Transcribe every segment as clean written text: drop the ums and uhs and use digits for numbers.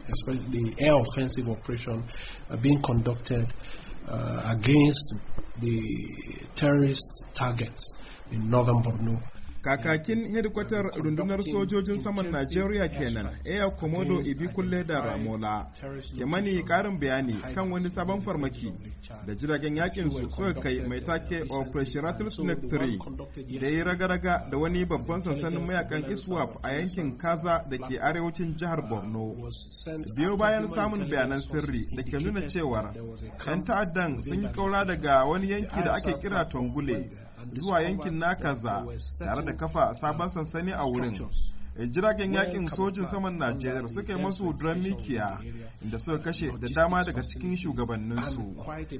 especially the air offensive operation being conducted against the terrorist targets in northern Borno. Kakakin hedikwatar rundunar sojojin saman Najeriya kenan, Air Komodo Ibikulle da Ramola, ke mani karin bayani kan wani sabon farmaki da jiragen yakin su suka kai mai take Operation Rattlesnake 3 da ya raga-raga da wani babban sansanin mayakan ISWAP a yankin Kaza da ke arewacin jihar Borno. Biyo bayan samun bayanan sirri da ke nuna cewar 'yan ta'addan sun yi kaura daga wani yanki da ake kira Tongule zuwa yankin Nakaza tare da kafa sabon sansani a wurin. Jiragen yakin sojin saman Najeriya suka yi masu duran mikiya inda suka kashe da dama daga cikin shugabanninsu.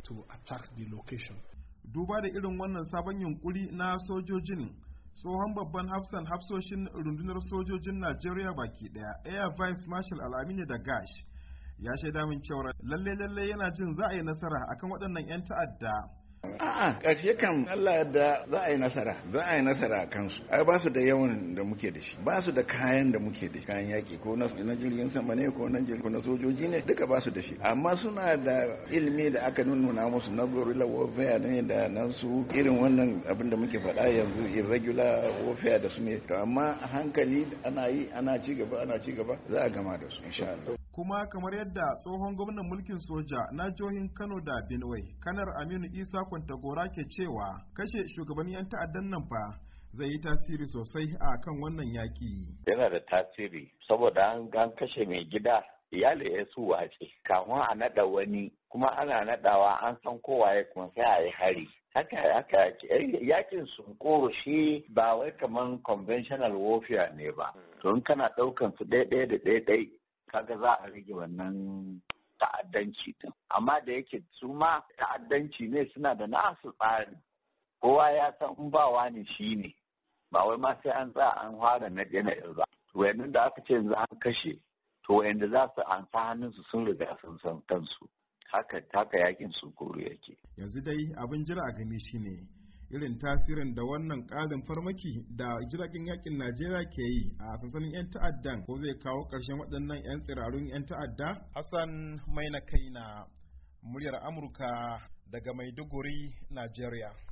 Duba da irin wannan sabon yunkuri na sojojin, tsohon babban hafsoshin rundunar sojojin Najeriya baki daya, Air Vice Marshal Al-Aminu Dagash, ya shaida min cewa lalle yana jin za a yi nasara akan waɗannan 'yan ta'adda. Ƙarshe kan Allah yadda za a yi nasara a kansu. Ai ba su da yawan da muke da shi, ba su da kayan da muke da shi, kayan yaƙi ko na jirgin sama ne ko na sojoji ne, duka ba su da shi, amma suna da ilimi da aka nuna musu na guerrilla warfare ne da nan su irin wannan abin da muke faɗa yanzu irregular warfare da su ne, to amma a hankali ana ci gaba za a gama da su insha Allah. Kuma kamar yadda tsohon gwamnan mulkin soja na jihohin Kano da Benue, Kanar Aminu Isa Kwantagora ke cewa kashe shugabannin 'yan ta'addan nan fa zai yi tasiri sosai a kan wannan yaki. Yana da tasiri saboda an kashe mai gida, iyali ya su wace kafin a nada wani, kuma ana nadawa an san kowa ya kuma sai a yi hari. Haka yakin sunkuru shi ba wai kaman conventional warfare ne ba. To in kana daukan su ɗaya da ɗaya kaga za a rage wannan ta'addanci din, amma da yake su ma ta'addanci ne suna da nasu tsari, kowa ya san in ba wani shi ne, ba wai ma sai an tsaya an fara na ba. Wayannan da aka ce yanzu an kashe, to wayanda za su ansa hannunsu sun riga sun san kansu. Haka yakin sunkuru yake. Yanzu dai abin jira a gani shine irin tasirin da wannan ƙarin farmaki da jiragen yakin Najeriya ke yi a sansanin 'yan ta'addan, ko zai kawo ƙarshen waɗannan 'yan tsirarun 'yan ta'adda? Hassan Maina Kaina, muryar Amurka daga Maiduguri, Najeriya.